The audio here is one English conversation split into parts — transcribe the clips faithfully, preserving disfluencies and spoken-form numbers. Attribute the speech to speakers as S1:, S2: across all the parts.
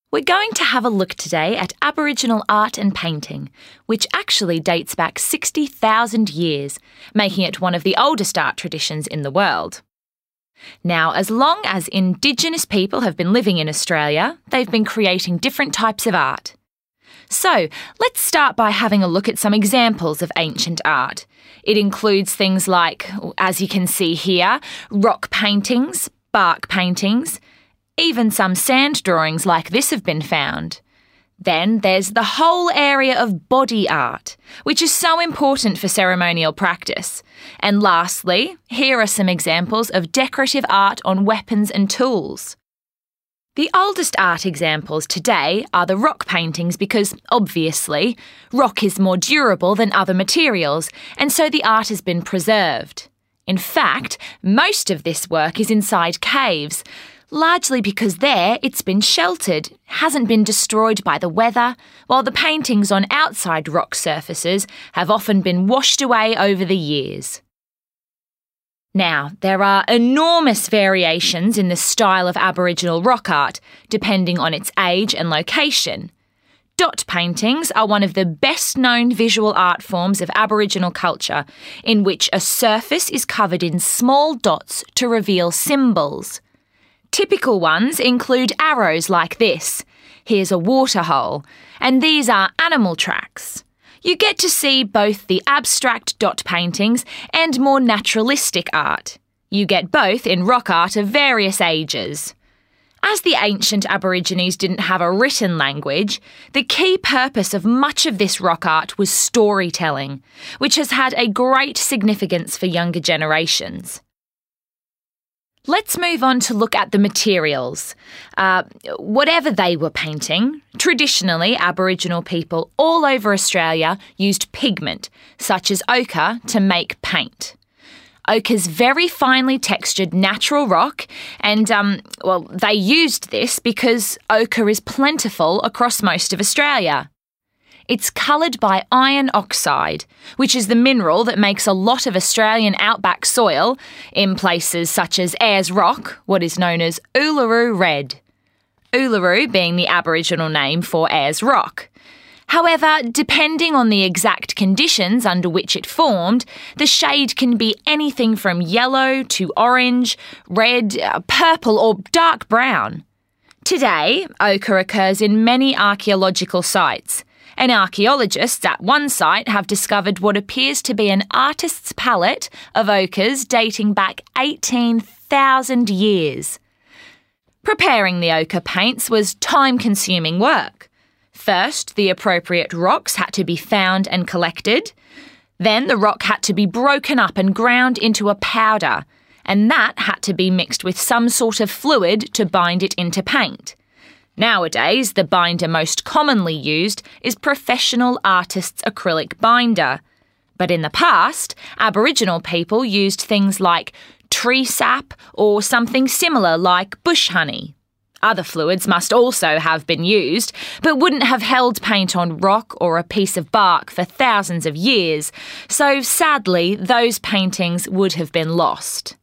S1: We're going to have a look today at Aboriginal art and painting, which actually dates back sixty thousand years, making it one of the oldest art traditions in the world. Now, as long as Indigenous people have been living in Australia, they've been creating different types of art. So, let's start by having a look at some examples of ancient art. It includes things like, as you can see here, rock paintings, bark paintings, even some sand drawings like this have been found. Then there's the whole area of body art, which is so important for ceremonial practice. And lastly, here are some examples of decorative art on weapons and tools. The oldest art examples today are the rock paintings because, obviously, rock is more durable than other materials, and so the art has been preserved. In fact, most of this work is inside caves, largely because there it's been sheltered, hasn't been destroyed by the weather, while the paintings on outside rock surfaces have often been washed away over the years. Now, there are enormous variations in the style of Aboriginal rock art, depending on its age and location. Dot paintings are one of the best-known visual art forms of Aboriginal culture, in which a surface is covered in small dots to reveal symbols. Typical ones include arrows like this. Here's a waterhole, and these are animal tracks. You get to see both the abstract dot paintings and more naturalistic art. You get both in rock art of various ages. As the ancient Aborigines didn't have a written language, the key purpose of much of this rock art was storytelling, which has had a great significance for younger generations. Let's move on to look at the materials. Uh, whatever they were painting, traditionally Aboriginal people all over Australia used pigment, such as ochre, to make paint. Ochre's very finely textured natural rock, and, um, well, they used this because ochre is plentiful across most of Australia. It's coloured by iron oxide, which is the mineral that makes a lot of Australian outback soil, in places such as Ayers Rock, what is known as Uluru Red. Uluru being the Aboriginal name for Ayers Rock. However, depending on the exact conditions under which it formed, the shade can be anything from yellow to orange, red, uh, purple or dark brown. Today, ochre occurs in many archaeological sites, and archaeologists at one site have discovered what appears to be an artist's palette of ochres dating back eighteen thousand years. Preparing the ochre paints was time-consuming work. First, the appropriate rocks had to be found and collected. Then the rock had to be broken up and ground into a powder, and that had to be mixed with some sort of fluid to bind it into paint. Nowadays, the binder most commonly used is professional artists' acrylic binder. But in the past, Aboriginal people used things like tree sap or something similar like bush honey. Other fluids must also have been used, but wouldn't have held paint on rock or a piece of bark for thousands of years, so sadly, those paintings would have been lost.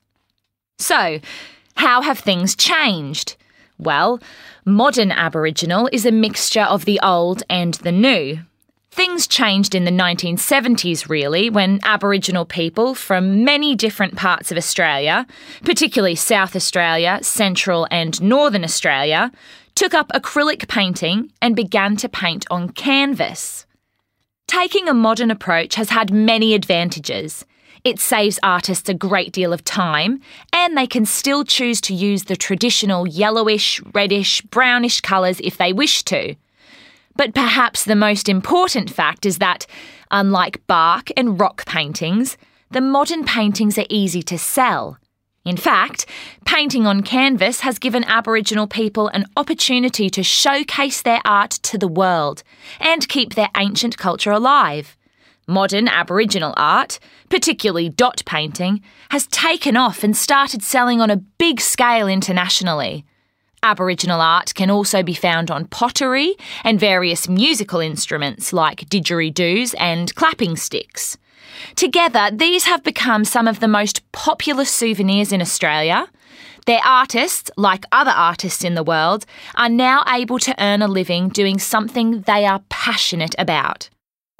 S1: So, how have things changed? Well, modern Aboriginal is a mixture of the old and the new. Things changed in the nineteen seventies, really, when Aboriginal people from many different parts of Australia, particularly South Australia, Central and Northern Australia, took up acrylic painting and began to paint on canvas. Taking a modern approach has had many advantages. It saves artists a great deal of time, and they can still choose to use the traditional yellowish, reddish, brownish colours if they wish to. But perhaps the most important fact is that, unlike bark and rock paintings, the modern paintings are easy to sell. In fact, painting on canvas has given Aboriginal people an opportunity to showcase their art to the world and keep their ancient culture alive. Modern Aboriginal art, particularly dot painting, has taken off and started selling on a big scale internationally. Aboriginal art can also be found on pottery and various musical instruments like didgeridoos and clapping sticks. Together, these have become some of the most popular souvenirs in Australia. Their artists, like other artists in the world, are now able to earn a living doing something they are passionate about.